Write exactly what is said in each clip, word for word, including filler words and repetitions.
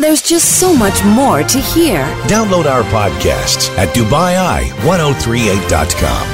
There's just so much more to hear. Download our podcasts at Dubai Eye ten thirty-eight dot com.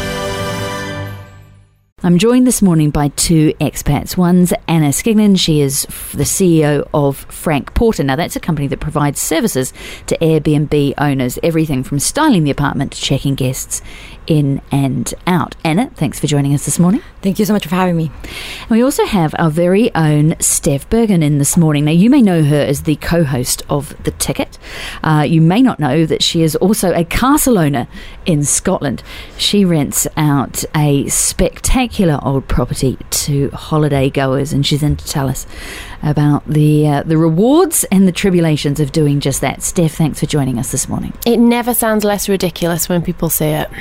I'm joined this morning by two expats. One's Anna Skignan. She is the C E O of Frank Porter. Now, that's a company that provides services to Airbnb owners, everything from styling the apartment to checking guests in and out. Anna, thanks for joining us this morning. Thank you so much for having me. And we also have our very own Steph Bergen in this morning. Now, you may know her as the co-host of The Ticket. Uh, you may not know that she is also a castle owner in Scotland. She rents out a spectacular old property to holiday goers, and she's in to tell us about the uh, the rewards and the tribulations of doing just that. Steph, thanks for joining us this morning. It never sounds less ridiculous when people say it.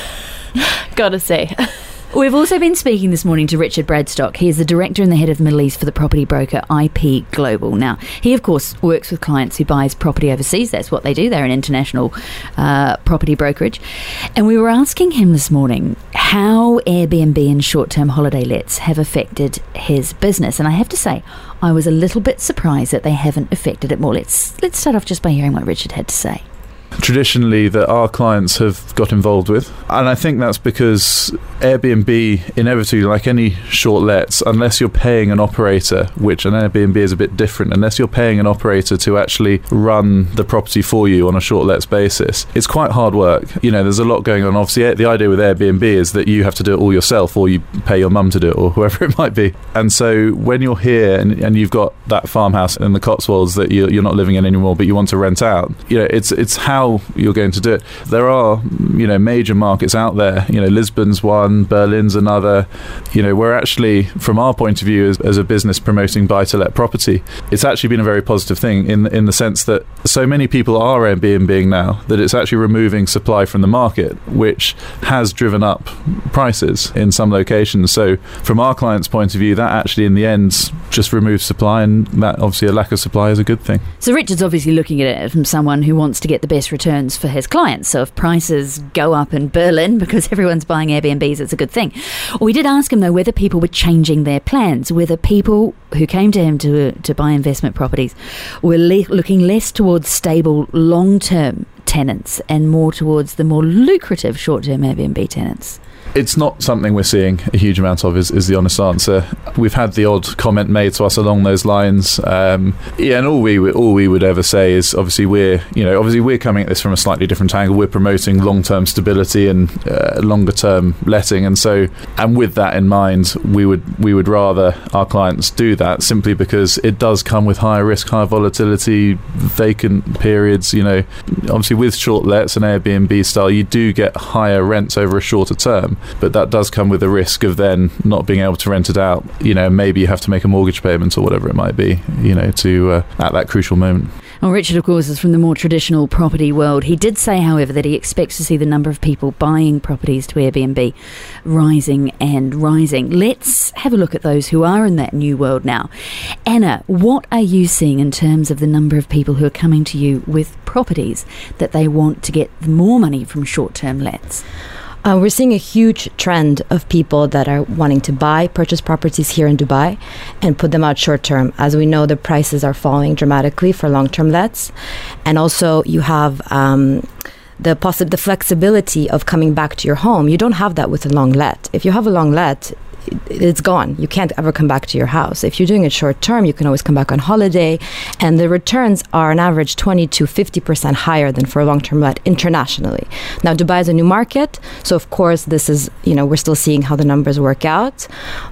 Gotta say. We've also been speaking this morning to Richard Bradstock. He is the director and the head of the Middle East for the property broker I P Global. Now, he, of course, works with clients who buys property overseas. That's what they do. They're an international uh, property brokerage. And we were asking him this morning how Airbnb and short-term holiday lets have affected his business. And I have to say, I was a little bit surprised that they haven't affected it more. Let's, let's start off just by hearing what Richard had to say. Traditionally that our clients have got involved with, and I think that's because Airbnb inevitably, like any short lets, unless you're paying an operator, which an Airbnb is a bit different, unless you're paying an operator to actually run the property for you on a short lets basis, it's quite hard work. You know, there's a lot going on. Obviously, the idea with Airbnb is that you have to do it all yourself, or you pay your mum to do it, or whoever it might be. And so when you're here and, and you've got that farmhouse in the Cotswolds that you're, you're not living in anymore, but you want to rent out, you know, it's it's how you're going to do it. There are, you know, major markets out there. You know, Lisbon's one, Berlin's another. You know, we're actually, from our point of view as, as a business promoting buy-to-let property, it's actually been a very positive thing in in the sense that so many people are Airbnb now that it's actually removing supply from the market, which has driven up prices in some locations. So from our clients' point of view, that actually in the end just removes supply, and that obviously a lack of supply is a good thing. So Richard's obviously looking at it from someone who wants to get the best returns for his clients. So if prices go up in Berlin because everyone's buying Airbnbs, it's a good thing. We did ask him though whether people were changing their plans, whether people who came to him to to buy investment properties were le- looking less towards stable long-term tenants and more towards the more lucrative short-term Airbnb tenants. It's not something we're seeing a huge amount of, is, is the honest answer. We've had the odd comment made to us along those lines. Um, yeah, and all we all we would ever say is obviously we're you know obviously we're coming at this from a slightly different angle. We're promoting long-term stability and uh, longer-term letting, and so and with that in mind, we would we would rather our clients do that simply because it does come with higher risk, higher volatility, vacant periods. You know, obviously with short lets and Airbnb style, you do get higher rents over a shorter term. But that does come with the risk of then not being able to rent it out. You know, maybe you have to make a mortgage payment or whatever it might be, you know, to uh, at that crucial moment. Well, Richard, of course, is from the more traditional property world. He did say, however, that he expects to see the number of people buying properties to Airbnb rising and rising. Let's have a look at those who are in that new world now. Anna, what are you seeing in terms of the number of people who are coming to you with properties that they want to get more money from short-term lets? Uh, we're seeing a huge trend of people that are wanting to buy, purchase properties here in Dubai and put them out short term. As we know, the prices are falling dramatically for long-term lets. And also you have um, the possi- the flexibility of coming back to your home. You don't have that with a long let. If you have a long let, it's gone. You can't ever come back to your house. If you're doing it short term, you can always come back on holiday, and the returns are on average twenty to fifty percent higher than for a long-term let internationally. Now, Dubai is a new market, so of course this is, you know, we're still seeing how the numbers work out,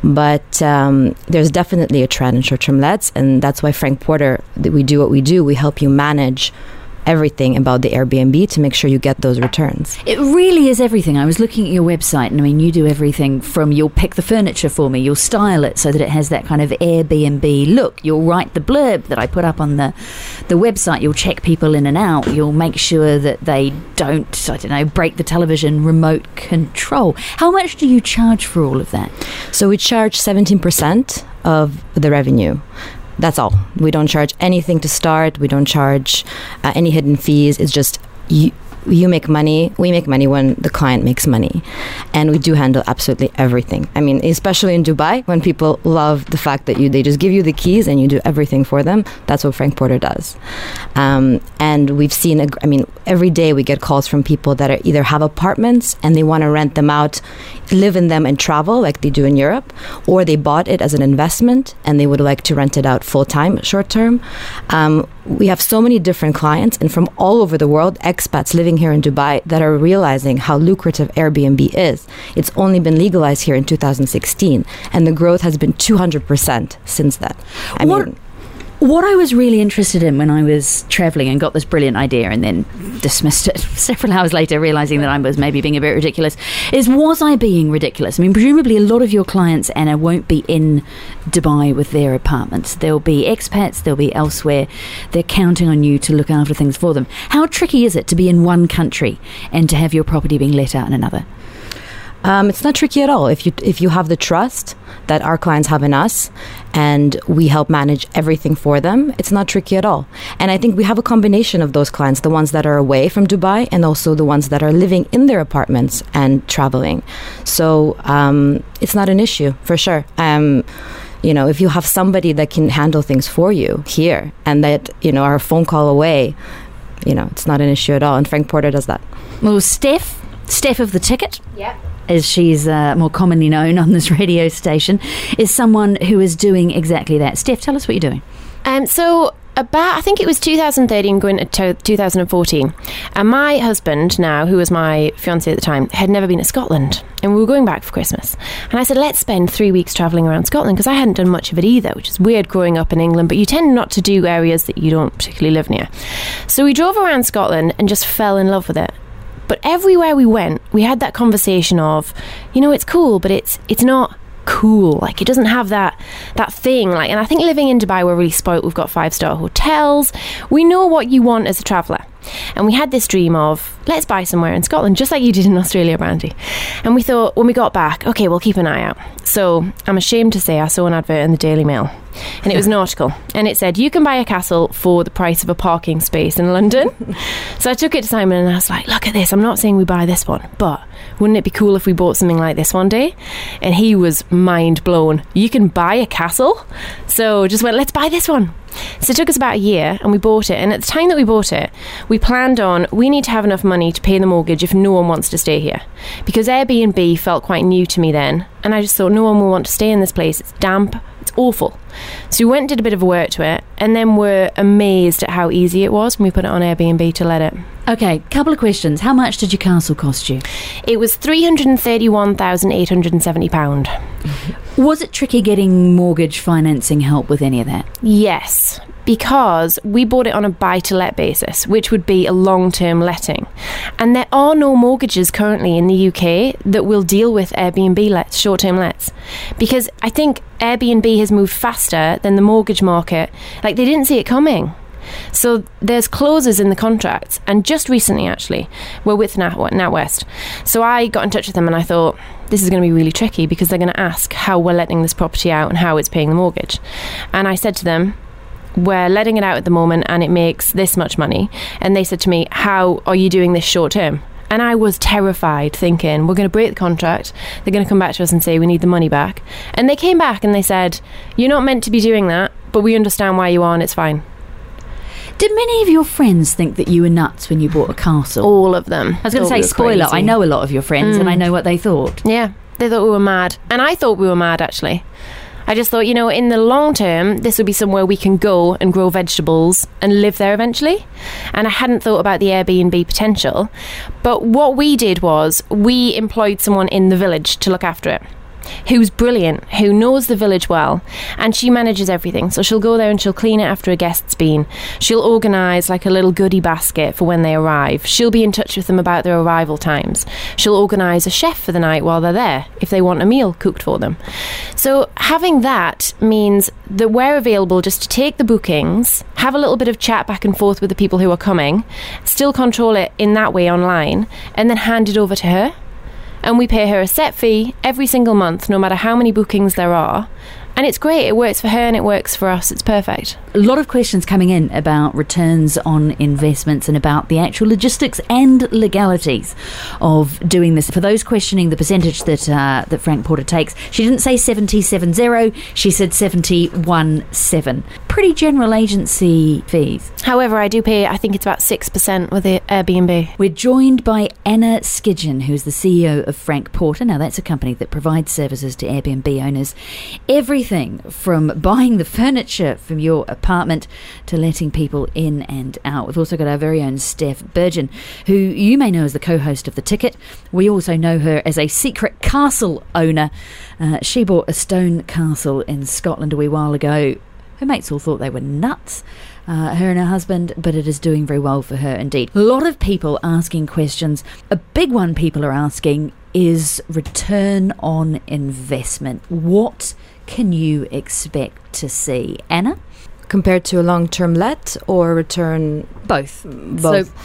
but um, there's definitely a trend in short-term lets, and that's why Frank Porter, we do what we do. We help you manage everything about the Airbnb to make sure you get those returns. It really is everything. I was looking at your website, and I mean, you do everything from you'll pick the furniture for me, you'll style it so that it has that kind of Airbnb look, you'll write the blurb that I put up on the the website, you'll check people in and out, you'll make sure that they don't, I don't know, break the television remote control. How much do you charge for all of that? So we charge seventeen percent of the revenue. That's all. We don't charge anything to start. We don't charge uh, any hidden fees. It's just you, you make money, we make money when the client makes money. And we do handle absolutely everything. I mean, especially in Dubai, when people love the fact that you they just give you the keys and you do everything for them. That's what Frank Porter does. Um, and we've seen, a, I mean, every day we get calls from people that are either have apartments and they want to rent them out, live in them and travel like they do in Europe, or they bought it as an investment and they would like to rent it out full-time, short-term. Um, we have so many different clients, and from all over the world, expats living here in Dubai that are realizing how lucrative Airbnb is. It's only been legalized here in two thousand sixteen, and the growth has been two hundred percent since then. I what, mean, what I was really interested in when I was travelling and got this brilliant idea and then dismissed it several hours later, realising that I was maybe being a bit ridiculous, is was I being ridiculous? I mean, presumably a lot of your clients, Anna, won't be in Dubai with their apartments. There'll be expats, they'll be elsewhere. They're counting on you to look after things for them. How tricky is it to be in one country and to have your property being let out in another? Um, it's not tricky at all. If you if you have the trust that our clients have in us and we help manage everything for them, it's not tricky at all. And I think we have a combination of those clients, the ones that are away from Dubai and also the ones that are living in their apartments and traveling. So um, it's not an issue, for sure. Um, you know, if you have somebody that can handle things for you here and that, you know, are a phone call away, you know, it's not an issue at all. And Frank Porter does that. Well, Steph, Steph of the Ticket. Yeah. As she's uh, more commonly known on this radio station, is someone who is doing exactly that. Steph, tell us what you're doing. Um, so about, I think it was two thousand thirteen going to two thousand fourteen. And my husband now, who was my fiancé at the time, had never been to Scotland. And we were going back for Christmas. And I said, let's spend three weeks travelling around Scotland, because I hadn't done much of it either, which is weird growing up in England, but you tend not to do areas that you don't particularly live near. So we drove around Scotland and just fell in love with it. But everywhere we went, we had that conversation of, you know, it's cool, but it's it's not cool. Like, it doesn't have that that thing. Like, and I think living in Dubai, we're really spoilt. We've got five-star hotels. We know what you want as a traveller. And we had this dream of, let's buy somewhere in Scotland, just like you did in Australia, Brandy. And we thought, when we got back, okay, we'll keep an eye out. So I'm ashamed to say I saw an advert in the Daily Mail. And it was an article. And it said, you can buy a castle for the price of a parking space in London. So I took it to Simon and I was like, look at this. I'm not saying we buy this one, but wouldn't it be cool if we bought something like this one day? And he was mind blown. You can buy a castle? So just went, let's buy this one. So it took us about a year and we bought it. And at the time that we bought it, we planned on, we need to have enough money to pay the mortgage if no one wants to stay here. Because Airbnb felt quite new to me then. And I just thought, no one will want to stay in this place. It's damp. It's awful. So we went and did a bit of work to it, and then we're amazed at how easy it was when we put it on Airbnb to let it. Okay, couple of questions. How much did your castle cost you? It was three hundred thirty-one thousand eight hundred seventy pounds. Was it tricky getting mortgage financing help with any of that? Yes, because we bought it on a buy-to-let basis, which would be a long-term letting. And there are no mortgages currently in the U K that will deal with Airbnb lets, short-term lets. Because I think Airbnb has moved faster than the mortgage market. Like, they didn't see it coming. So there's clauses in the contracts, and just recently actually we're with Nat- NatWest. So I got in touch with them and I thought, this is going to be really tricky because they're going to ask how we're letting this property out and how it's paying the mortgage. And I said to them, we're letting it out at the moment and it makes this much money. And they said to me, how are you doing this short term? And I was terrified, thinking, we're going to break the contract. They're going to come back to us and say we need the money back. And they came back and they said, you're not meant to be doing that, but we understand why you are and it's fine. Did many of your friends think that you were nuts when you bought a castle? All of them. I was going to say, spoiler, I know a lot of your friends Mm. and I know what they thought. Yeah, they thought we were mad. And I thought we were mad, actually. I just thought, you know, in the long term, this would be somewhere we can go and grow vegetables and live there eventually. And I hadn't thought about the Airbnb potential. But what we did was we employed someone in the village to look after it, who's brilliant, who knows the village well, and she manages everything. So she'll go there and she'll clean it after a guest's been. She'll organise like a little goodie basket for when they arrive. She'll be in touch with them about their arrival times. She'll organise a chef for the night while they're there if they want a meal cooked for them. So having that means that we're available just to take the bookings, have a little bit of chat back and forth with the people who are coming, still control it in that way online, and then hand it over to her. And we pay her a set fee every single month, no matter how many bookings there are. And it's great. It works for her and it works for us. It's perfect. a lot of questions coming in about returns on investments and about the actual logistics and legalities of doing this. For those questioning the percentage that uh, that Frank Porter takes, she didn't say seventy-seven zero, she said seventy-one seven. Pretty general agency fees. However, I do pay, I think it's about six percent with the Airbnb. We're joined by Anna Skidgen, who's the C E O of Frank Porter. Now, that's a company that provides services to Airbnb owners. Everything from buying the furniture from your apartment to letting people in and out. We've also got our very own Steph Burgeon, who you may know as the co-host of The Ticket. We also know her as a secret castle owner. Uh, she bought a stone castle in Scotland a wee while ago. Her mates all thought they were nuts, uh, her and her husband, but it is doing very well for her indeed. A lot of people asking questions. A big one people are asking is return on investment. What can you expect to see? Anna? Compared to a long-term let or return? Both. Both. So,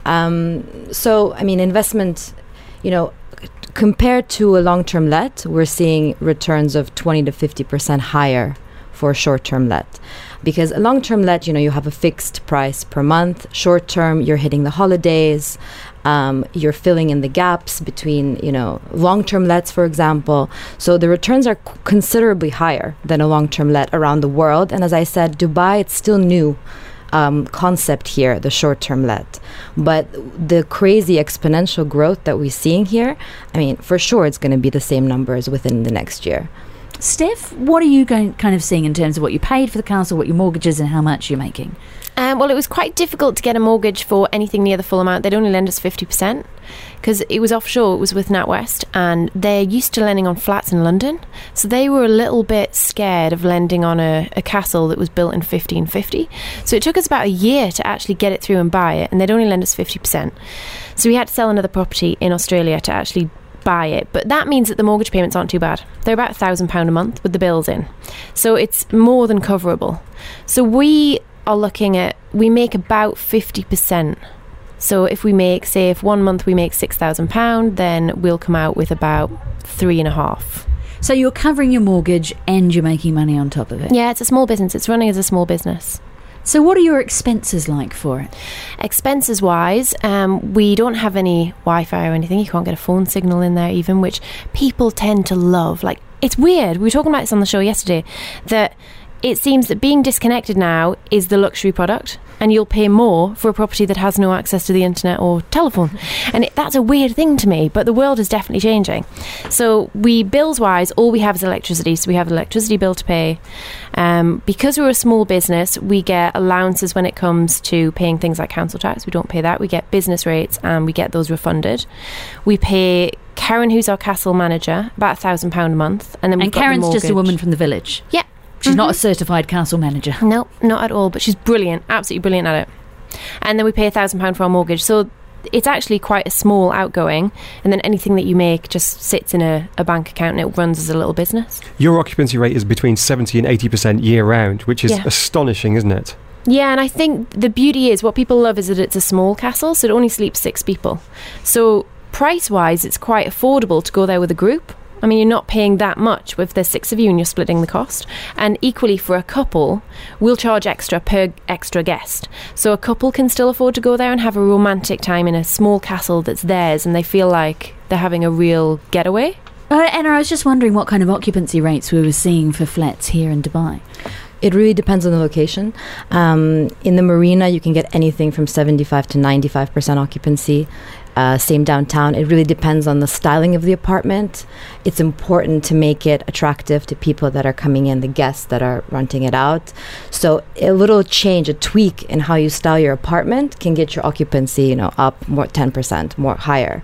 um, so, I mean, investment, you know, compared to a long-term let, we're seeing returns of twenty to fifty percent higher for a short-term let. Because a long-term let, you know, you have a fixed price per month. Short-term, you're hitting the holidays. Um, you're filling in the gaps between, you know, long-term lets, for example. So the returns are c- considerably higher than a long-term let around the world. And as I said, Dubai, it's still new um, concept here, the short-term let. But the crazy exponential growth that we're seeing here, I mean, for sure, it's going to be the same numbers within the next year. Steph, what are you going, kind of seeing in terms of what you paid for the castle, what your mortgage is, and how much you're making? Um, well, it was quite difficult to get a mortgage for anything near the full amount. They'd only lend us fifty percent because it was offshore. It was with NatWest, and they're used to lending on flats in London. So they were a little bit scared of lending on a, a castle that was built in fifteen fifty. So it took us about a year to actually get it through and buy it, and they'd only lend us fifty percent. So we had to sell another property in Australia to actually buy it. But that means that the mortgage payments aren't too bad. They're about one thousand pounds a month with the bills in. So it's more than coverable. So we are looking at, we make about fifty percent. So if we make, say, if one month we make six thousand pounds, then we'll come out with about three and a half. So you're covering your mortgage and you're making money on top of it? Yeah, it's a small business. It's running as a small business. So what are your expenses like for it? Expenses wise, um, we don't have any Wi-Fi or anything. You can't get a phone signal in there even, which people tend to love. Like, it's weird. We were talking about this on the show yesterday, that it seems that being disconnected now is the luxury product, and you'll pay more for a property that has no access to the internet or telephone. And it, that's a weird thing to me, but the world is definitely changing. So we, bills wise, all we have is electricity. So we have an electricity bill to pay. Um, because we're a small business, we get allowances when it comes to paying things like council tax. We don't pay that. We get business rates and we get those refunded. We pay Karen, who's our castle manager, about a thousand pound a month. And then we've and got Karen's the just a woman from the village? Yeah. She's Mm-hmm. not a certified castle manager? No, not at all, but she's brilliant, absolutely brilliant at it. And then we pay a thousand pound for our mortgage, so it's actually quite a small outgoing, and then anything that you make just sits in a, a bank account and it runs as a little business. Your occupancy rate is between seventy and eighty percent year round, which is Yeah. astonishing, isn't it? Yeah, and I think the beauty is, what people love is that it's a small castle, so it only sleeps six people. So price wise, it's quite affordable to go there with a group. I mean, you're not paying that much if there's six of you and you're splitting the cost. And equally for a couple, we'll charge extra per extra guest. So a couple can still afford to go there and have a romantic time in a small castle that's theirs, and they feel like they're having a real getaway. Uh, Anna, I was just wondering what kind of occupancy rates we were seeing for flats here in Dubai. It really depends on the location. Um, in the marina, you can get anything from seventy-five to ninety-five percent occupancy. Uh, same downtown. It really depends on the styling of the apartment. It's important to make it attractive to people that are coming in, the guests that are renting it out. So a little change, a tweak in how you style your apartment can get your occupancy, you know, up more ten percent, more higher.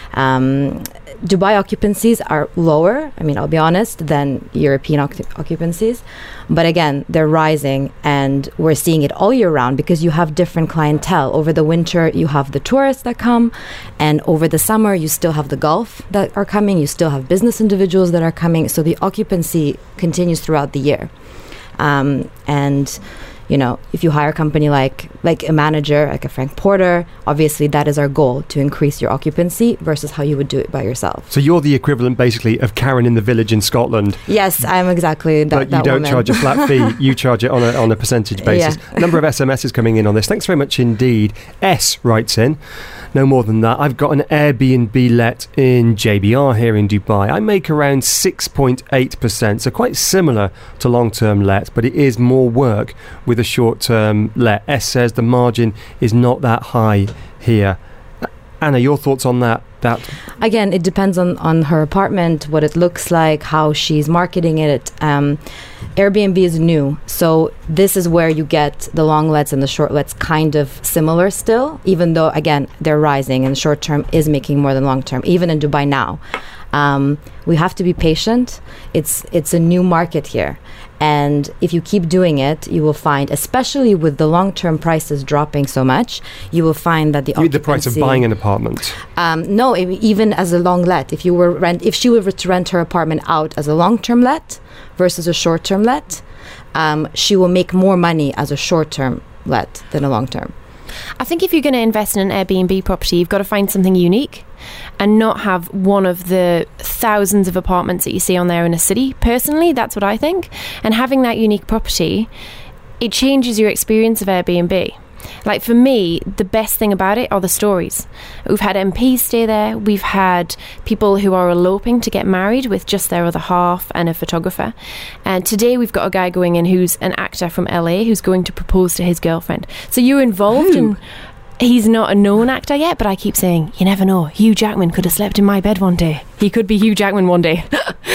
Um, Dubai occupancies are lower, I mean, I'll be honest, than European occup- occupancies. But again, they're rising, and we're seeing it all year round because you have different clientele. Over the winter, you have the tourists that come, and over the summer, you still have the Gulf that are coming, you still have business individuals that are coming. So the occupancy continues throughout the year. Um, and you know, if you hire a company like like a manager, like a Frank Porter, obviously that is our goal, to increase your occupancy versus how you would do it by yourself. So you're the equivalent, basically, of Karen in the village in Scotland. Yes, I'm exactly that. But you that don't woman. charge a flat fee. You charge it on a on a percentage basis. Yeah. Number of S M Ses coming in on this. Thanks very much indeed. S writes in. No more than that. I've got an Airbnb let in J B R here in Dubai. I make around six point eight percent, so quite similar to long-term let, but it is more work with a short-term let. S says the margin is not that high here. Anna, your thoughts on that? That Again, it depends on, on her apartment, what it looks like, how she's marketing it. Um, Airbnb is new, so this is where you get the long lets and the short lets kind of similar still, even though, again, they're rising and short term is making more than long term, even in Dubai now. Um, we have to be patient. It's it's a new market here. And if you keep doing it, you will find, especially with the long-term prices dropping so much, you will find that the you mean the price of buying an apartment? Um, no, e- even as a long let. If you were rent, if she were to rent her apartment out as a long-term let versus a short-term let, um, she will make more money as a short-term let than a long-term. I think if you're going to invest in an Airbnb property, you've got to find something unique and not have one of the thousands of apartments that you see on there in a city. Personally, that's what I think. And having that unique property, it changes your experience of Airbnb. Like for me, the best thing about it are the stories. We've had M Ps stay there. We've had people who are eloping to get married with just their other half and a photographer. And today we've got a guy going in who's an actor from L A who's going to propose to his girlfriend. So you're involved Who? in... He's not a known actor yet, but I keep saying, you never know. Hugh Jackman could have slept in my bed one day. He could be Hugh Jackman one day.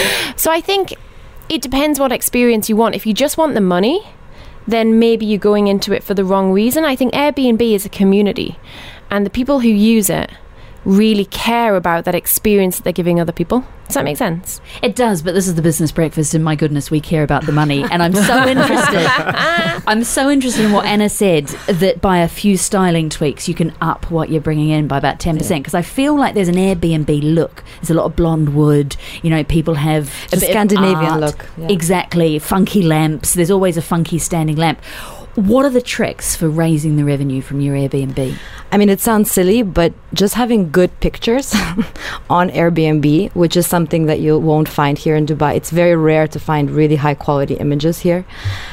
So I think it depends what experience you want. If you just want the money, then maybe you're going into it for the wrong reason. I think Airbnb is a community, and the people who use it really care about that experience that they're giving other people. Does that make sense? It does, but this is the business breakfast, and my goodness, we care about the money. And I'm so interested. I'm so interested in what Anna said, that by a few styling tweaks, you can up what you're bringing in by about ten percent. Because I feel like there's an Airbnb look. There's a lot of blonde wood. You know, people have a The bit of Scandinavian art. look. Yeah. Exactly. Funky lamps. There's always a funky standing lamp. What are the tricks for raising the revenue from your Airbnb? I mean, it sounds silly, but just having good pictures on Airbnb, which is something that you won't find here in Dubai. It's very rare to find really high quality images here.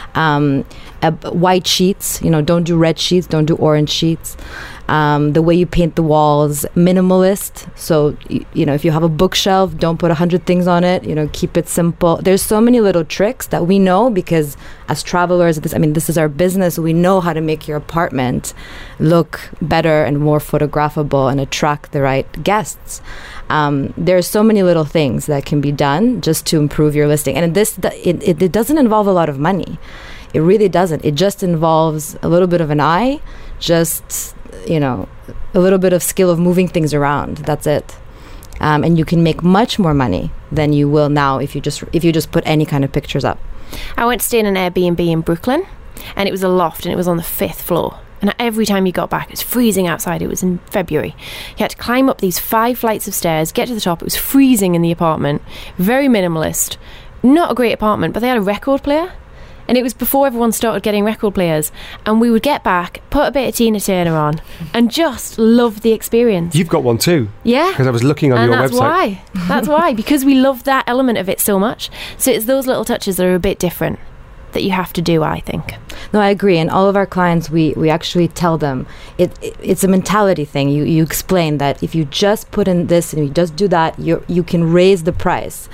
Um, uh, white sheets, you know, don't do red sheets, don't do orange sheets. Um, the way you paint the walls, minimalist. So, y- you know, if you have a bookshelf, don't put a hundred things on it. You know, keep it simple. There's so many little tricks that we know because as travelers, this, I mean, this is our business. We know how to make your apartment look better and more photographable and attract the right guests. Um, there's so many little things that can be done just to improve your listing. And this, it, it, it doesn't involve a lot of money. It really doesn't. It just involves a little bit of an eye, just, you know, a little bit of skill of moving things around. That's it. Um, and you can make much more money than you will now if you just if you just put any kind of pictures up. I went to stay in an Airbnb in Brooklyn, and it was a loft, and it was on the fifth floor. And every time you got back, it was freezing outside. It was in February. You had to climb up these five flights of stairs, get to the top. It was freezing in the apartment. Very minimalist. Not a great apartment, but they had a record player. And it was before everyone started getting record players. And we would get back, put a bit of Tina Turner on, and just love the experience. You've got one too. Yeah. Because I was looking on and your that's website. why. That's why. Because we love that element of it so much. So it's those little touches that are a bit different that you have to do, I think. No, I agree. And all of our clients, we, we actually tell them it, it it's a mentality thing. You you explain that if you just put in this and you just do that, you you can raise the price.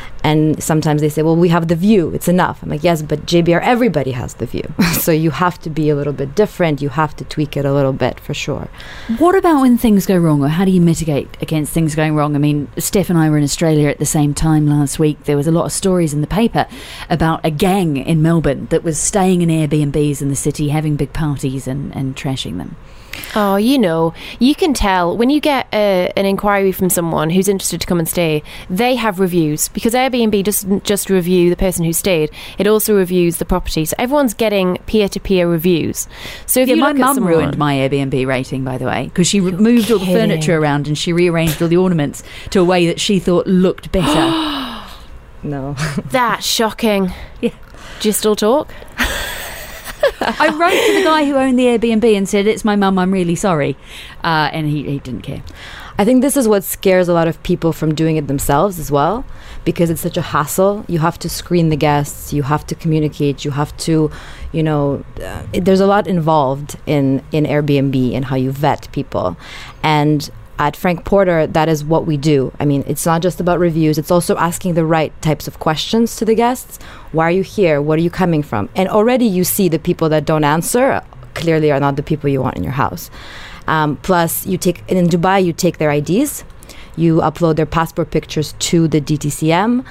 And sometimes they say, well, we have the view, it's enough. I'm like, yes, but J B R, everybody has the view. So you have to be a little bit different. You have to tweak it a little bit for sure. What about when things go wrong, or how do you mitigate against things going wrong? I mean, Steph and I were in Australia at the same time last week. There was a lot of stories in the paper about a gang in Melbourne that was staying in Airbnbs in the city, having big parties and, and trashing them. Oh, you know, you can tell when you get a, an inquiry from someone who's interested to come and stay, they have reviews, because Airbnb doesn't just review the person who stayed, it also reviews the property. So everyone's getting peer-to-peer reviews. So if Yeah, you my look at mum someone, ruined my Airbnb rating, by the way, because she re- moved all the kidding. furniture around and she rearranged all the ornaments to a way that she thought looked better. No. That's shocking. Yeah. Do you still talk? I wrote to the guy who owned the Airbnb and said, it's my mum, I'm really sorry. Uh, and he, he didn't care. I think this is what scares a lot of people from doing it themselves as well, because it's such a hassle. You have to screen the guests, you have to communicate, you have to, you know, uh, it, there's a lot involved in, in Airbnb and how you vet people. And at Frank Porter, that is what we do. I mean, it's not just about reviews, it's also asking the right types of questions to the guests. Why are you here? What are you coming from? And already you see the people that don't answer clearly are not the people you want in your house. Um, plus, you take in Dubai, you take their I Ds, you upload their passport pictures to the D T C M,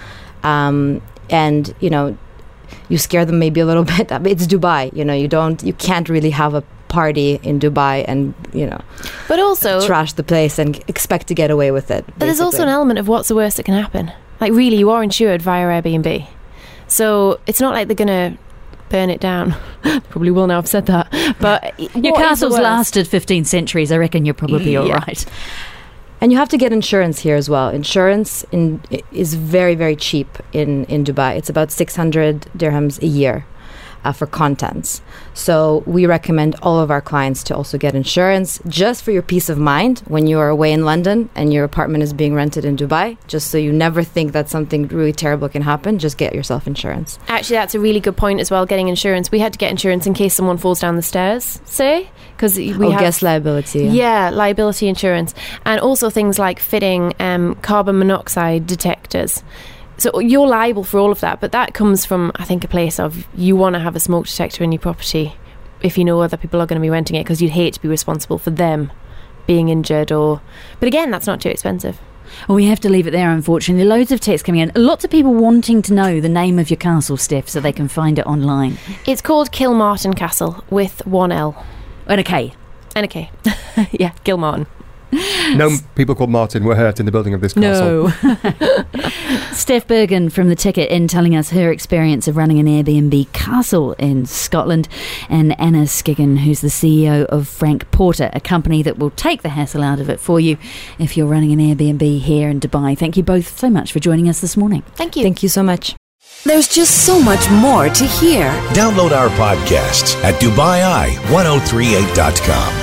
um, and you know, you scare them maybe a little bit. It's Dubai, you know, you don't, you can't really have a party in Dubai and you know, but also trash the place and expect to get away with it. But there's also an element of what's the worst that can happen. Like, really, you are insured via Airbnb, so it's not like they're gonna burn it down. Probably will now have said that, but your castle's lasted fifteen centuries. I reckon you're probably all yeah. right. And you have to get insurance here as well. Insurance in, is very, very cheap in, in Dubai. It's about six hundred dirhams a year uh, for contents. So we recommend all of our clients to also get insurance, just for your peace of mind when you are away in London and your apartment is being rented in Dubai, just so you never think that something really terrible can happen. Just get yourself insurance. Actually, that's a really good point as well, getting insurance. We had to get insurance in case someone falls down the stairs, say, because we oh, have guest liability. Yeah. yeah, liability insurance. And also things like fitting um, carbon monoxide detectors. So you're liable for all of that, but that comes from, I think, a place of you want to have a smoke detector in your property if you know other people are going to be renting it, because you'd hate to be responsible for them being injured. Or, but again, that's not too expensive. Well, we have to leave it there, unfortunately. Loads of texts coming in. Lots of people wanting to know the name of your castle, Steph, so they can find it online. It's called Kilmartin Castle with one L. And a K. And a K. Yeah, Kilmartin. No people called Martin were hurt in the building of this castle. No. Steph Bergen from The Ticket in telling us her experience of running an Airbnb castle in Scotland, and Anna Skiggin, who's the C E O of Frank Porter, a company that will take the hassle out of it for you if you're running an Airbnb here in Dubai. Thank you both so much for joining us this morning. Thank you. Thank you so much. There's just so much more to hear. Download our podcasts at Dubai Eye ten thirty-eight dot com.